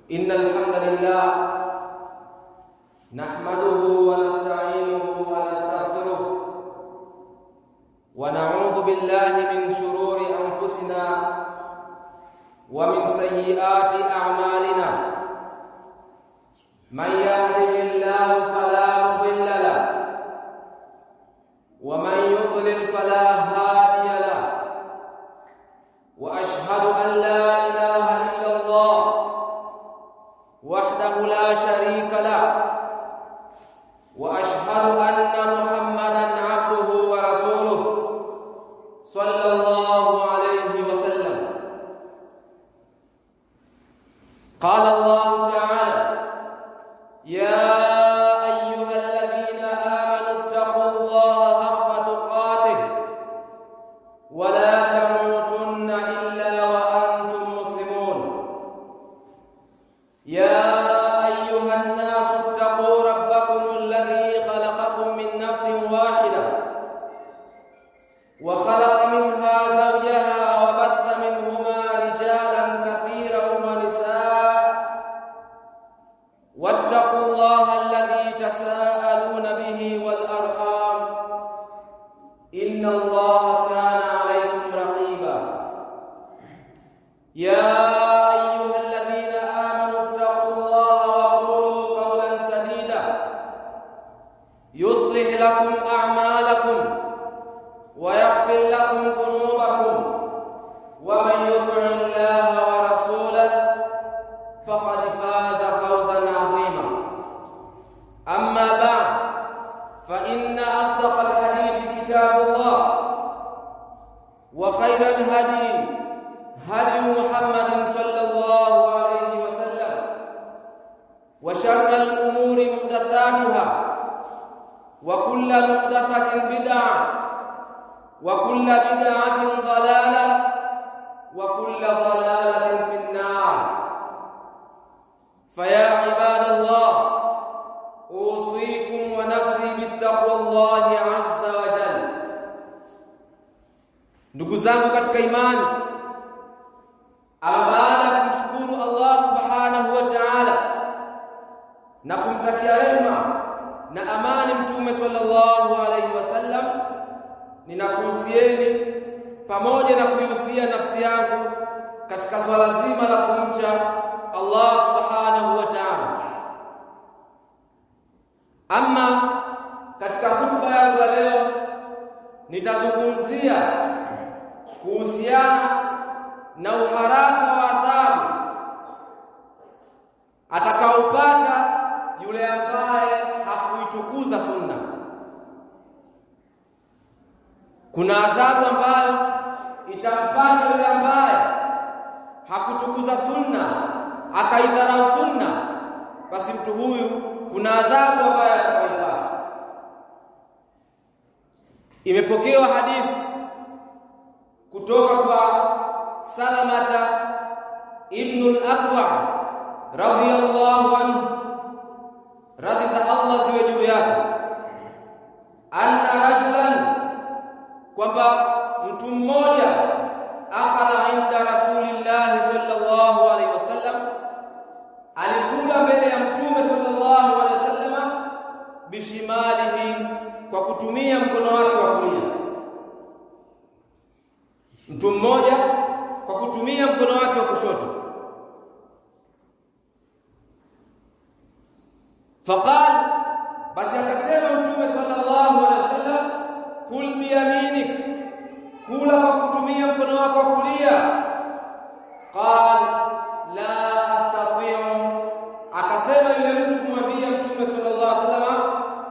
إن الحمد لله نحمده ونستعينه ونستغفره ونعوذ بالله من شرور أنفسنا ومن سيئات أعمالنا من يهده الله فلا مضل له ومن يضلل فلا هادي له وأشهد أن لا إله إلا الله وحده لا شريك له وأشهد أن محمدًا عبده ورسوله صلى الله عليه وسلم. قال الله تعالى: يا أيها الذين آمنوا اتقوا الله حق تقاته ولا تموتن إلا وأنتم مسلمون. يا أيها الناس اتقوا ربكم الذي خلقكم من نفس واحدة وخلق منها زوجها وبث منهما رجالا كثيرا ونساء واتقوا الله الذي تساءلون به والأرحام إن الله كان عليكم رقيبا. يا أيها الذين آمنوا اتقوا الله وقولوا قولا سديدا يصلح لكم أعمالكم ويغفر لكم ذنوبكم ومن يطع الله ورسوله فقد فاز فوزا عظيما. أما بعد فإن أصدق الحديث كتاب الله وخير الهدي هدي محمد صلى الله عليه وسلم وشر الأمور محدثاتها وكل محدثة بدعة وكل بدعة ضلالة وكل ضلالة في النار. فيا عباد الله أوصيكم ونفسي بتقوى الله عز وجل. Ndugu zangu katika imani, baada ya kumshukuru Allah subhanahu wa ta'ala na kumtakia rehema na amani mtume sallallahu alayhi wasallam, ninakuhusieni pamoja na kuihusia nafsi yangu katika swala zima la kumcha Allah subhanahu wa ta'ala. Ama katika hutuba yangu leo nitazungumzia kuhusiana na uharaka wa adhabu atakaopata yule ambaye hakuitukuza sunna. Kuna adhabu ambayo itampata yule ambaye hakutukuza sunna, akaidharau sunna, basi mtu huyu kuna adhabu ambayo atakayopata. Imepokewa hadithi kutoka kwa Salamata ibn al-Aqwa radhiyallahu anhu, radhi za Allah ziwe juu yake, anna rajulan, kwamba mtu mmoja akala inda Rasulillah sallallahu alaihi wasallam, alikula mbele ya mtume sallallahu alaihi wasallam, bishimalihi, kwa kutumia mkono wake wa kulia. Mtu mmoja kwa kutumia mkono wake wa kushoto. Faqal, basi akasema mtume sallallahu alaihi wasallam, kul biyaminik, kula kwa kutumia mkono wako wa kulia. Qal la astati'u, akasema yule mtu kumwambia mtume sallallahu alaihi wasallam,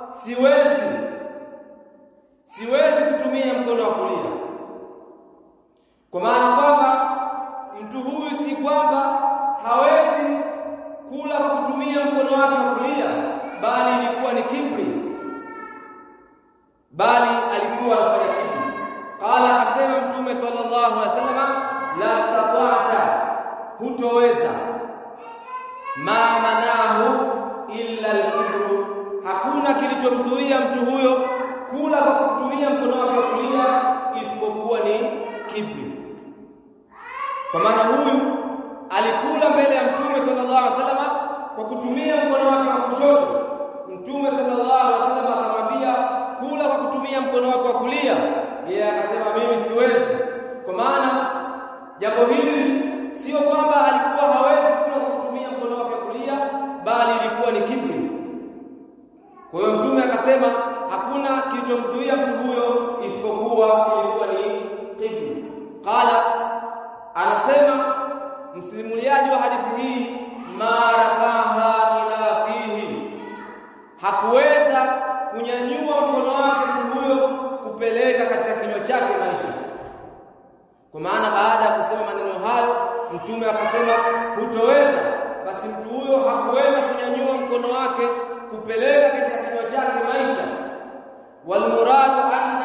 siwezi kutumia mkono wa kulia. Kwa maana kwamba mtu huyu si kwamba hawezi kula kwa kutumia mkono wake wa kulia, bali ilikuwa ni kibri, bali alikuwa anafanya kibri. Qala, akasema mtume sallallahu alaihi wasallam, la tata'ta, hutoweza. Ma manahu illa al-kibru, hakuna kilichomzuia mtu huyo kula kwa kutumia mkono wake wa kulia isipokuwa ni kibri. Kwa maana huyu alikula mbele ya Mtume sallallahu alaihi wasallam wakasema hakuna kilichomzuia mtu huyo isipokuwa ilikuwa ni qibla. Qala, anasema msimuliaji wa hadithi hii, ma rafaha ila fihi, hakuweza kunyanyua mkono wake mtu huyo kupeleka katika kinywa chake maisha. Kwa maana baada ya kusema maneno hayo mtume akasema hutoweza, basi mtu huyo hakuweza kunyanyua mkono wake kupeleka katika kinywa chake maisha. Walmuradu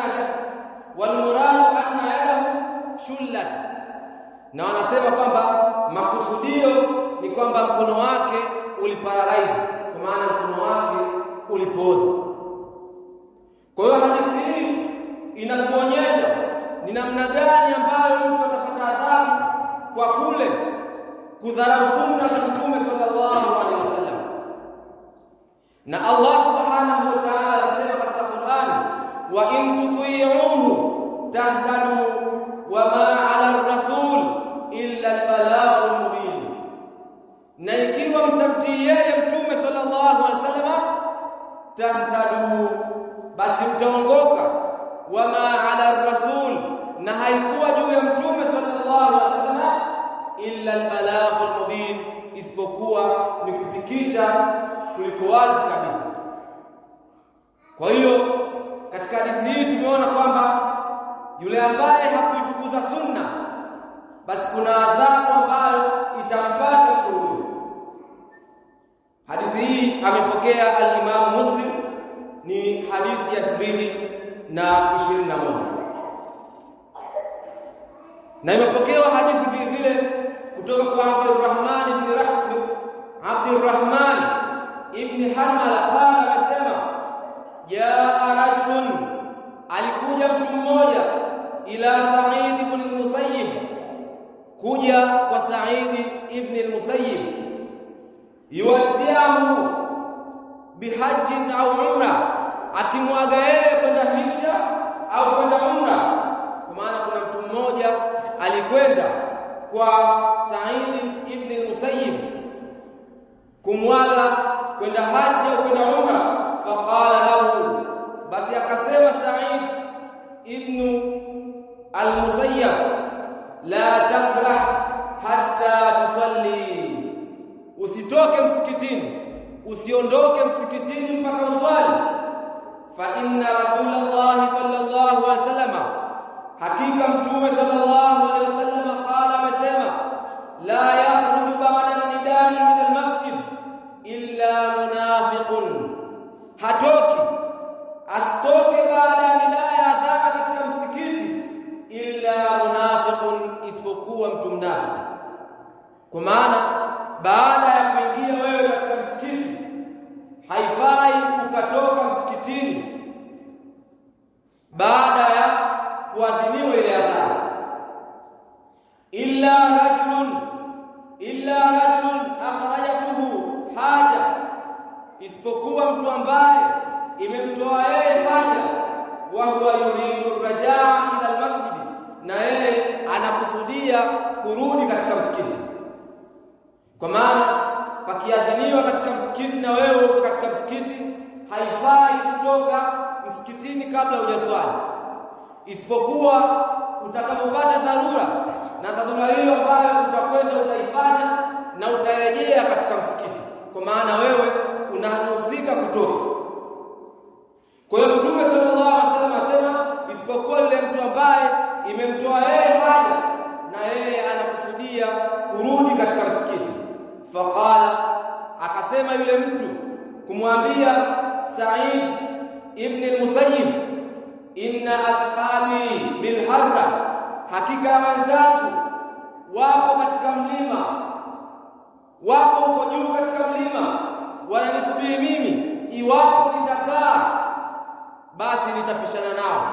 anna yadahu shullat, na wanasema kwamba makusudio ni kwamba mkono wake uliparalyze, kwa maana mkono wake ulipooza. Kwa hiyo hadithi hii inatuonyesha ni namna gani ambayo mtu atapata adhabu kwa kule kudharau sunna za Mtume sallallahu alaihi wasallam. Na Allah subhanahu wa ta'ala anasema katika Qur'an, wa in tuti'uhu tahtadu wa ma 'ala ar-rasul illa al-balaghul mubin, na ikiwa mtamtii yeye Mtume sallallahu alaihi wasallam tahtadu, basi mtaongoka. Wa ma 'ala ar-rasul, na haikuwa juu ya Mtume sallallahu alaihi wasallam illa al-balaghul mubin, isipokuwa ni kufikisha kuliko wazi kabisa. Kwa hiyo katika hadithi hii tumeona kwamba yule ambaye hakuitukuza sunna, basi kuna adhabu ambayo itampata mtu huyo. Hadithi hii amepokea al-Imam Muslim, ni hadithi ya 2021, na imepokewa hadithi vile vile kutoka kwa Abdurrahman ibn Hanbal qala, anasema jaa rajulun, alikuja mtu mmoja, ila Sa'id ibn al-Musayyib, kuja kwa Sa'id ibn al-Musayyib, yuwatiahu bihajjin au umra, akimwaga yeye kwenda hija au kwenda umra. Kwa maana kuna mtu mmoja alikwenda kwa Sa'id ibn al-Musayyib kumwaga kwenda haji au kwenda umra. Faqala lahu, basi akasema Sa'id ibn al-Musayyib, la tabrah hatta tusalli, usitoke msikitini, usiondoke msikitini mpaka uswali. Fa inna Rasulullah sallallahu alaihi wasallam, hakika Mtume sallallahu alaihi wasallam qala, amesema la yakhruju ba'da an-nida'i min al-masjid illa munafiqun, asitoke baada ya nidaa ya adhana katika msikiti illa munafiqun, isipokuwa mtu mnafiki. Kwa maana baada ya kuingia wewe katika msikiti haifai ukatoka msikitini baada ya kuadhiniwa ile adhana. illa rajulun akhrajahu haja, isipokuwa mtu ambaye imemtoa yeye haja, wa huwa yuridu rajaa ila almasjid, na yeye anakusudia kurudi katika msikiti. Kwa maana pakiadhiniwa katika msikiti na wewe uko katika msikiti, haifai kutoka msikitini kabla hujaswali, isipokuwa utakapopata dharura, na dharura hiyo ambayo utakwenda utaifanya na utarejea katika msikiti, kwa maana wewe unaruhusika kutoka. Kwa hiyo Mtume sallallahu alaihi wasallam asema isipokuwa yule mtu ambaye imemtoa yeye haja na yeye anakusudia kurudi katika msikiti. Faqala, akasema yule mtu kumwambia Sa'id ibn al-Musayyib, inna ashabi bil harra, hakika wenzangu wapo katika mlima, wapo huko juu katika mlima, wananisubiri mimi, iwapo nitakaa basi nitapishana nao.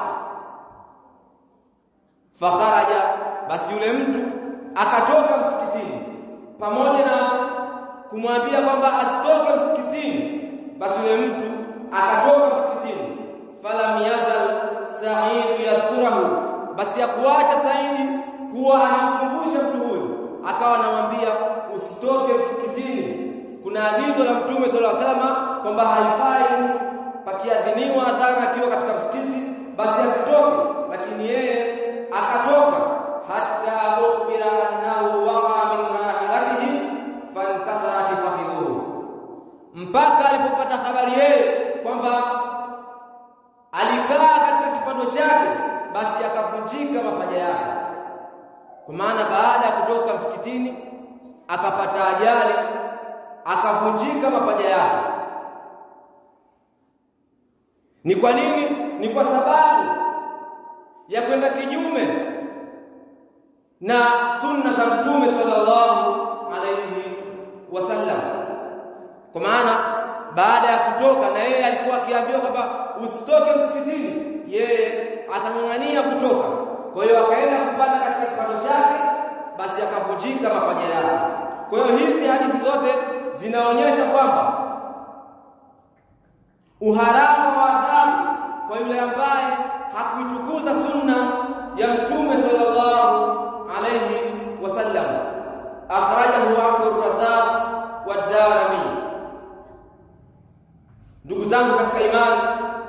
Fakharaja, basi yule mtu akatoka msikitini, pamoja na kumwambia kwamba asitoke msikitini, basi yule mtu akatoka msikitini. Falam yazal Sa'id yadhkurahu, basi akuacha Sa'id kuwa anamkumbusha mtu huyo, akawa anamwambia usitoke msikitini. Kuna agizo la Mtume sallallahu alaihi wasallam kwamba haifai mtu pakiadhiniwa adhana akiwa katika msikiti basi asitoke, lakini yeye akatoka hatta ukhbira annahu waqa min rahilatihi fankatharat fakhidhuhu, mpaka alipopata habari yeye kwamba alikaa katika kipando chake basi akavunjika mapaja yake. Kwa maana baada ya kutoka msikitini akapata ajali akavunjika mapaja yake. Ni kwa nini? Ni kwa sababu ya kwenda kinyume na sunna za Mtume sallallahu alayhi wasallam. Kwa maana baada ya kutoka, na yeye alikuwa akiambiwa kwamba usitoke msikitini, yeye akang'ang'ania kutoka. Kwa hiyo akaenda kupanda katika kipando chake basi akavunjika mapaja yake. Kwa hiyo hizi hadithi zote zinaonyesha kwamba uharamu wa adhabu kwa yule ambaye hakuitukuza sunna ya Mtume sallallahu alayhi wasallam. Akhrajahu Abdurrazzaq wa Darimi. Ndugu zangu katika imani,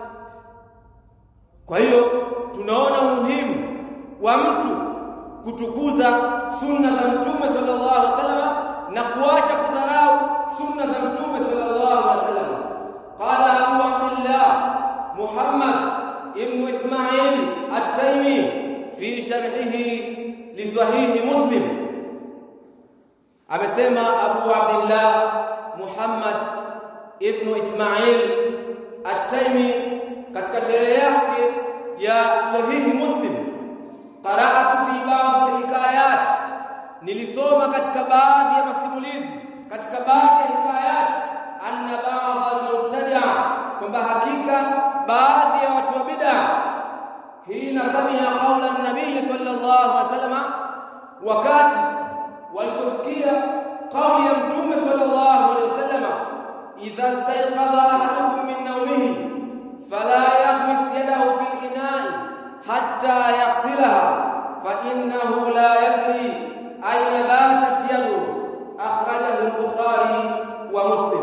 kwa hiyo tunaona umuhimu wa mtu kutukuza sunna za Mtume sallallahu alaihi wasallam na kuacha kudharau sunna za Mtume sallallahu alaihi wasallam. Qala Abu Abdullah Muhammad ibn Ismail at-Taymi fi sharhihi li Sahih Muslim, amesema Abu Abdullah Muhammad ibn Ismail at-Taymi katika sharhi yake ya Sahih Muslim, qara'atu fi ba'd al-hikayat, nilisoma katika baadhi ya masimulizi, katika baadhi ya hikayat, anna ba'd al-mubtadi'a, kwamba hakika baadhi ya watu wa bid'a, hina sami'a qawla an-nabiy sallallahu alaihi wasallam, wakati waliposikia kauli ya Mtume sallallahu alaihi wasallam, idha istayqadha ahadukum min nawmihi fala yaghmis yadahu fil ina'i hatta yaghsilaha fa innahu la yadri ayna batat yaduhu. Akhrajahu al-Bukhari wa Muslim.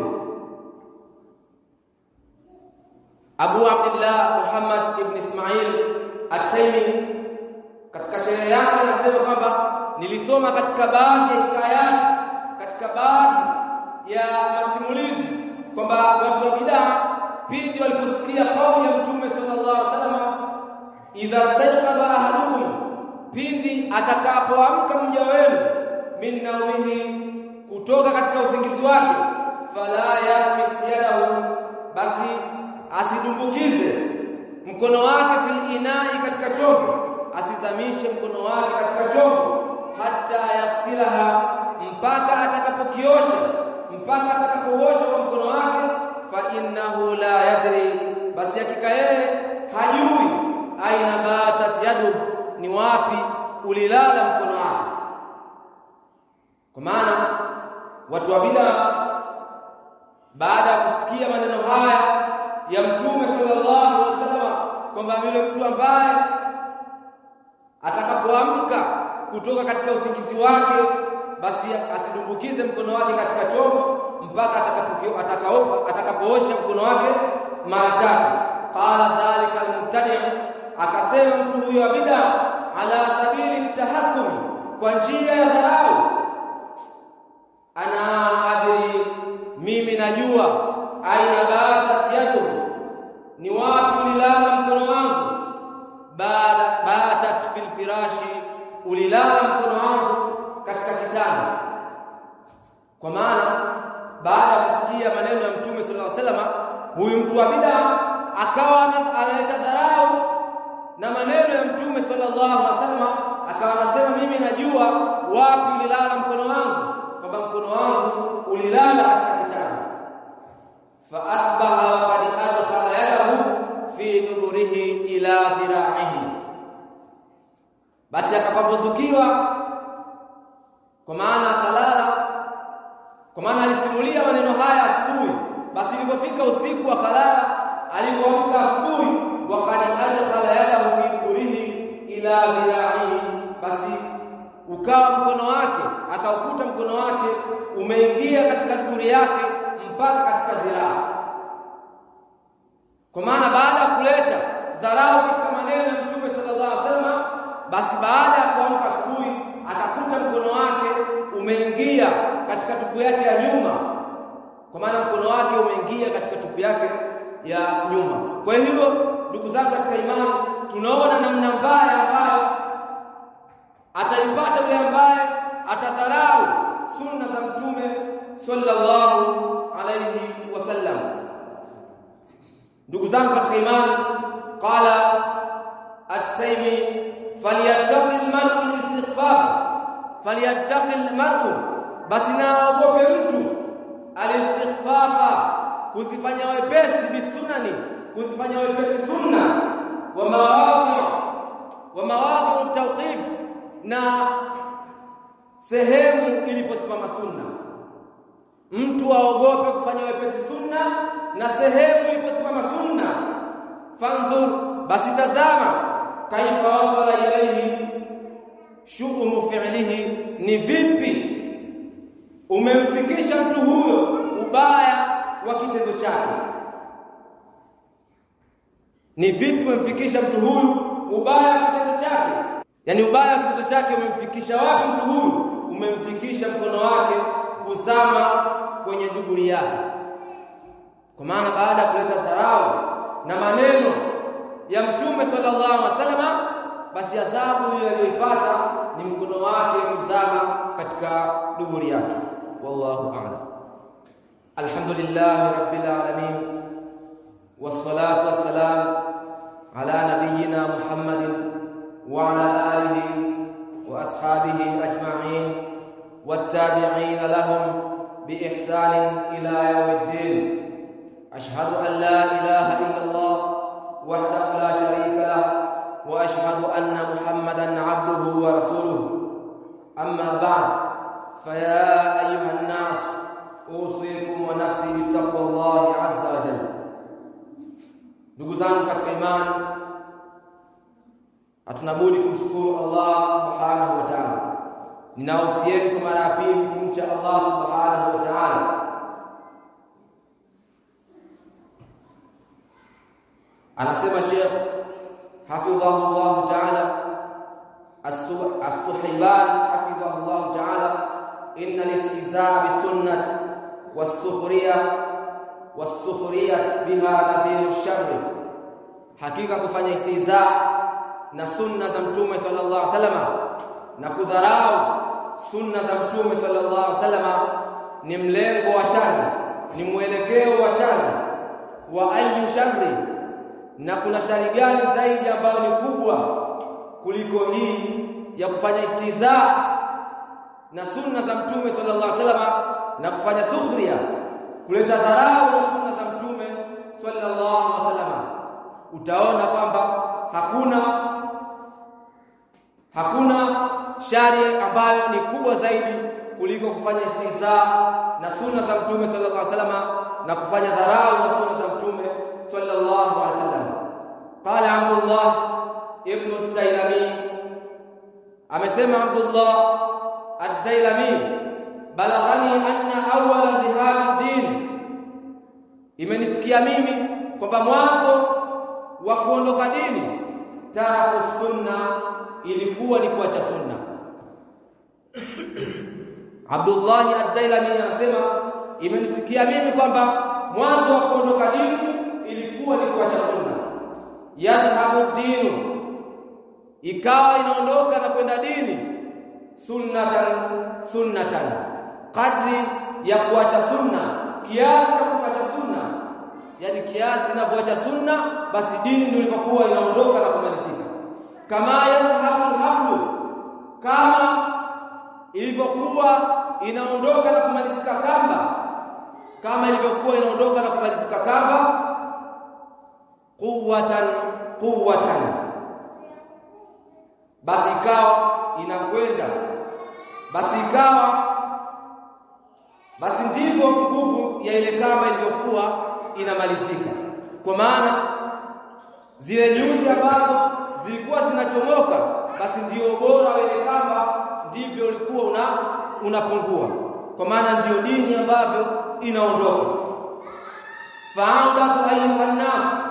Abu Abdullah Muhammad ibn Ismail at-Taymi katika sharhi yake anasema kwamba nilisoma katika baadhi ya hikayat, katika baadhi ya masimulizi, kwamba watu wa bid'a pindi waliposikia kauli ya Mtume sallallahu alaihi wasallam, idha stayqadha ahadukum, pindi atakapoamka mja wenu, min nawmihi, kutoka katika usingizi wake, fala yaghmis yadahu, basi asidumbukize mkono wake fil inai, katika chombo, asizamishe mkono wake katika chombo, hata yaghsilaha, mpaka atakapokiosha, mpaka atakapoosha mkono wake, fa innahu la yadri, basi hakika yeye hajui, aina batat yadu, ni wapi ulilala mkono wake. Kwa maana watu wa bid'a baada ya kusikia maneno haya ya Mtume sallallahu alaihi wasallam kwamba yule mtu ambaye atakapoamka kutoka katika usingizi wake basi asidumbukize mkono wake katika chombo mpaka atakapoosha mkono wake mara tatu. Qala dhalika al-mubtadi', akasema mtu huyo wa bid'a, ala sabili tahakkum, kwa njia ya dharau. Ana adri, mimi najua, aina batat yadu, ni wapi ulilala mkono wangu, batat fil firashi, ulilala mkono wangu katika kitanda. Kwa maana baada ya kusikia maneno ya Mtume sallallahu alaihi wasallam, huyu mtu wa bid'a akawa analeta dharau na maneno ya Mtume sallallahu alaihi wasallam, akawa anasema mimi najua wapi ulilala mkono wangu, kwamba mkono wangu ulilala katika kitanda. Fa asbaha qad adkhala yadahu fi duburihi ila dhira'ihi, basi akapambuzukiwa, kwa maana akalala, kwa maana alisimulia maneno haya asubuhi, basi ilipofika usiku akalala, alipoamka asubuhi, waqad adkhala yadahu fi duburihi ila dhira'ihi, basi ukawa mkono wake, akaukuta mkono wake umeingia katika duburi yake mpaka katika dhiraa. Kwa maana baada ya kuleta dharau katika maneno ya Mtume sallallahu alaihi wasallam, basi baada ya kuamka asubuhi akakuta mkono wake umeingia katika tupu yake ya nyuma, kwa maana mkono wake umeingia katika tupu yake ya nyuma. Kwa hiyo ndugu zangu katika imani, tunaona namna mbaya ambayo ataipata yule ambaye atadharau sunna za Mtume sallallahu alayhi wasallam. Ndugu zangu katika imani, qala at-Taymi falyattaqi al-mar'u al-istighfar, falyattaqi al-mar'u, basi na ogope mtu al-istighfafa, kuzifanya wepesi bisunani, kuzifanya wepesi sunna, wa mawadhi tawqif, na sehemu iliposimama sunna. Mtu aogope kufanya wepesi sunna na sehemu iliposimama sunna. Fanzur, basi tazama, kaifa wasala ilayhi shu'umu fi'lihi, ni vipi umemfikisha mtu huyo ubaya wa kitendo chake. Ni vipi umemfikisha mtu huyu ubaya wa kitendo chake? Yani ubaya wa kitendo chake umemfikisha wapi mtu huyu? Umemfikisha mkono wake kuzama kwenye duburi yake. Kwa maana baada ya kuleta dharau na maneno ya Mtume sallallahu alaihi wasallam, basi adhabu hiyo aliyoipata ni mkono wake kuzama katika duburi yake. Wallahu a'lam. Alhamdulillah rabbil alamin, wassalatu wassalamu ala nabiyyina Muhammadin wa ala alihi wa ashabihi ajma'in wattabi'in lahum biihsan ila yawmiddin. Ashhadu an la ilaha illa Allah wahdahu la sharika lahu wa ashhadu anna Muhammadan 'abduhu wa rasuluhu. Amma ba'd, faya ayyuhan nas, usikum wa nafsi bittaqwallahi 'azza wa jalla. Ndugu zangu katika imani, hatunabudi kumshukuru Allah subhanahu wa ta'ala. Ninahusieni kwa mara ya pili kumcha Allah subhanahu wa ta'ala. Anasema Sheikh hafidhahullah ta'ala as-Suhayban hafidhahullah ta'ala, inna al-istihzaa bis-sunnah was-sukhriyah biha nadhiru ash-sharr, hakika kufanya istihzaa na sunna za Mtume sallallahu alaihi wasallam na kudharau sunna za Mtume sallallahu alaihi wasallam ni mlengo wa shari, ni mwelekeo wa shari. Wa ayu shari, na kuna shari gani zaidi ambayo ni kubwa kuliko hii ya kufanya istihzaa na sunna za Mtume sallallahu alaihi wasallam na kufanya sukhria, kuleta dharau na sunna za Mtume sallallahu alaihi wasallam? Utaona kwamba hakuna shari ambayo ni kubwa zaidi kuliko kufanya istihzaa na sunna za Mtume sallallahu alaihi wasallam na kufanya dharau na sunna za Mtume sallallahu alaihi wasallam. Qala Abdullah ibn ad-Dailami, amesema Abdullah ad-Dailami, balaghani anna awwala dhihab ad-din, imenifikia mimi kwamba mwanzo wa kuondoka dini taraku sunna, ilikuwa ni kuacha sunna. Abdullah ad-Dailami anasema imenifikia mimi kwamba mwanzo wa kuondoka dini ilikuwa ni kuacha sunna. Yadhhabu dinu, ikawa inaondoka na kwenda dini sunnatan, kadri ya kuacha sunna, kiasi cha kuacha sunna, yani kiasi inapoacha sunna basi dini ndio ilipokuwa inaondoka na kumalizika. Kama yadhhabu hablu, kama ilivyokuwa inaondoka na kumalizika kamba, kama ilivyokuwa inaondoka na kumalizika kamba, quwwatan, basi ikawa inakwenda, basi ndivyo nguvu ya ile kamba ilivyokuwa inamalizika. Kwa maana zile nyuzi ambazo zilikuwa zinachomoka, basi ndio bora wa ile kamba ndivyo ulikuwa unapungua, kwa maana ndio dini ambavyo inaondoka. Fa'amdatu ayyuhan nas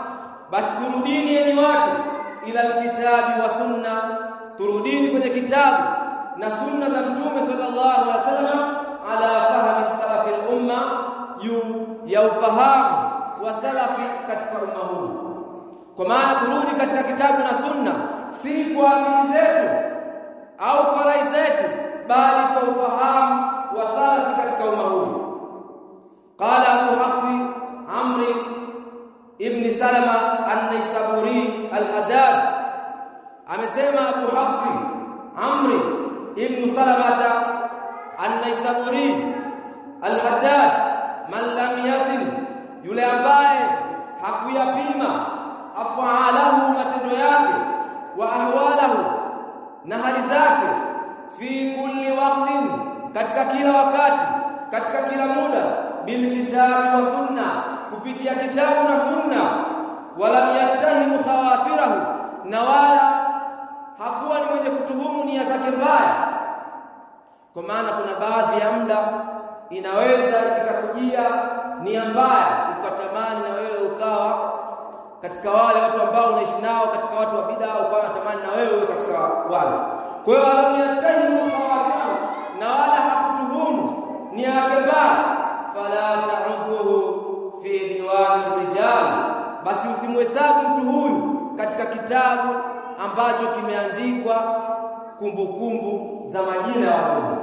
basi turudini enyi watu ila alkitabi wa sunna, turudini kwenye kitabu na sunna za mtume sallallahu alaihi wasallam ala fahmi salafi al-umma, juu ya ufahamu wa salafi katika umma huu. Kwa maana turudi katika kitabu na sunna si kwa akili zetu au kwa rai zetu, bali kwa ufahamu wa salafi katika umma huu. Qala Abu Hafsi Amri ibn Salama an-Naisaburi al-Haddad, amesema Abu Hafsi Amri ibn Salama an-Naisaburi al-Haddad, man lam yazin, yule ambaye hakuyapima afaalahu, matendo yake, wa ahwalahu, na hali zake, fi kulli waqtin, katika kila wakati, katika kila muda, bil kitabi wa sunna, kupitia kitabu na sunna, wala yattahimu khawatirahu, na wala hakuwa ni mwenye kutuhumu nia zake mbaya. Kwa maana kuna baadhi ya muda inaweza ikakujia nia mbaya, ukatamani na wewe ukawa katika wale watu ambao unaishi nao, katika watu wa bid'a, ukawa unatamani na wewe katika wale. Kwa hiyo wala yatahimu khawatirahu, na wala hakutuhumu nia yake mbaya, fala ta'udduhu fi diwani rijal, basi usimhesabu mtu huyu katika kitabu ambacho kimeandikwa kumbukumbu za majina ya watu.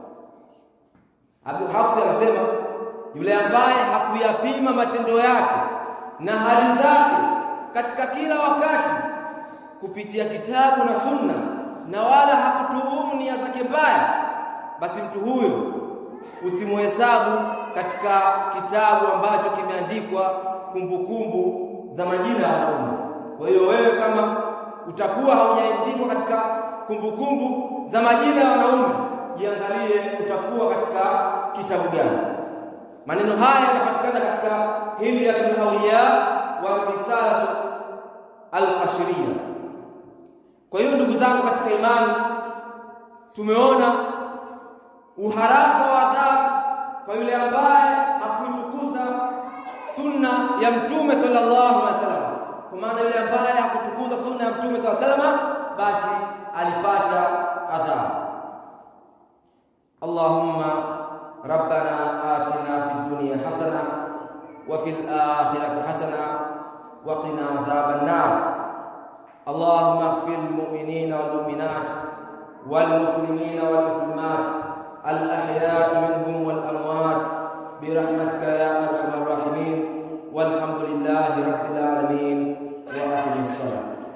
Abu Hafsi anasema yule ambaye hakuyapima matendo yake na hali zake katika kila wakati kupitia kitabu na sunna, na wala hakutuhumu nia zake mbaya, basi mtu huyo usimhesabu katika kitabu ambacho kimeandikwa kumbukumbu za majina ya watu. Kwa hiyo wewe kama utakuwa haujaandikwa katika kumbukumbu za majina ya wanaume, jiangalie utakuwa katika kitabu gani. Maneno haya yanapatikana katika Hilyatul Awliya wa Risalat al-Qashiriyya. Kwa hiyo ndugu zangu katika imani, tumeona uharaka wa adhabu kwa yule ambaye hakuitukuza sunna ya Mtume sallallahu alaihi wasallam. Kwa maana yule ambaye hakutukuza sunna ya Mtume sallallahu alaihi wasallam, basi alipata adhabu. Allahumma rabbana atina fid dunya hasana wa fil akhirati hasana wa qina adhaban nar. Allahumma ighfir lil mu'minina wal mu'minat wal muslimina wal muslimat al ahya'i minhum wal amwat bi rahmatika ya arhamar rahimin. Walhamdulillahi rabbil alamin. Wa aqimis salat.